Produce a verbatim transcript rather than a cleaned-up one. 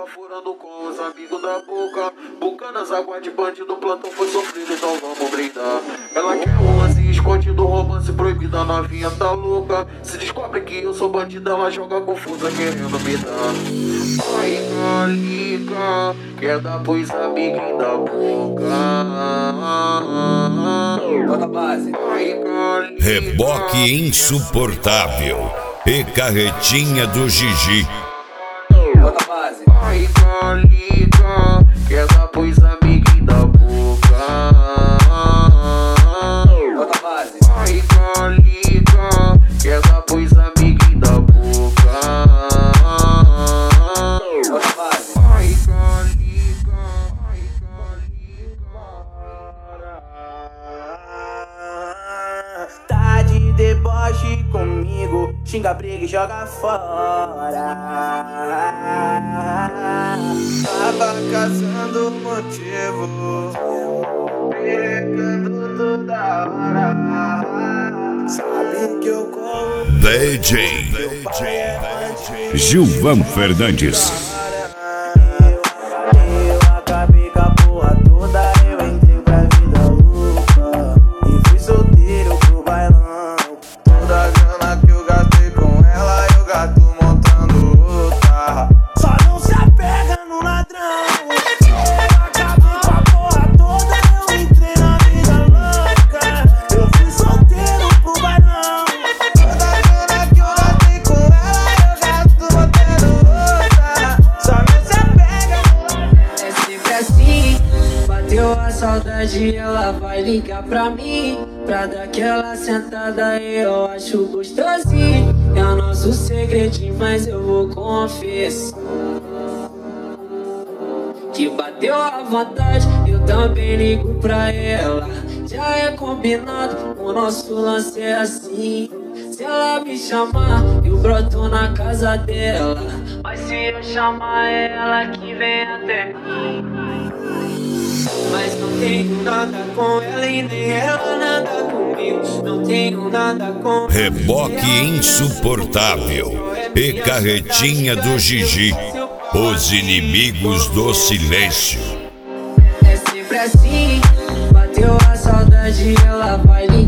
furando com os amigos da boca. Bucando as águas de bandido, plantão foi sofrido, então vamos brindar. Ela quer onze escondido, romance proibido, a novinha tá louca. Se descobre que eu sou bandido, ela joga confusa querendo me dar. Ai, calica, quer dar pros amiguinhos da boca. Bota base. Ai, calica, Reboque insuportável e carretinha do Gigi. Bota base. ai, calica, quer dar pros amiguinhos da boca. Bota base. Ai, calica, quer dar pros amiguinhos da boca. Bota base. Ai, calica, ai, calica. Tá de deboche comigo, xinga, briga e joga fora. Tava caçando motivo, pegando toda hora. Sabe que eu corro D J Gilvan Fernandes. Eu acabei com a porra toda, eu entrei pra vida louca e fui solteiro pro bailão. Toda a grana que eu gastei com ela, eu gasto montando outra. Só não se apega no ladrão. Eu acabei com a porra toda, eu entrei na vida louca, eu fui solteiro pro bailão. Toda a grana que eu gastei com ela, eu gasto montando outra. Só não se apega. É sempre assim, bateu a saudade, ela vai ligar pra mim, pra dar aquela sentada, eu acho gostosinho. É o nosso segredinho, mas eu vou confessar que bateu a vontade, eu também ligo pra ela. Já é combinado, o nosso lance é assim. Se ela me chamar, eu broto na casa dela, mas se eu chamar, é ela que vem até mim. Mas não tenho nada com ela e nem ela nada comigo. Não tenho nada com Reboque insuportável e carretinha do Gigi. Os inimigos do silêncio. É sempre assim, bateu a saudade, ela vai ligar.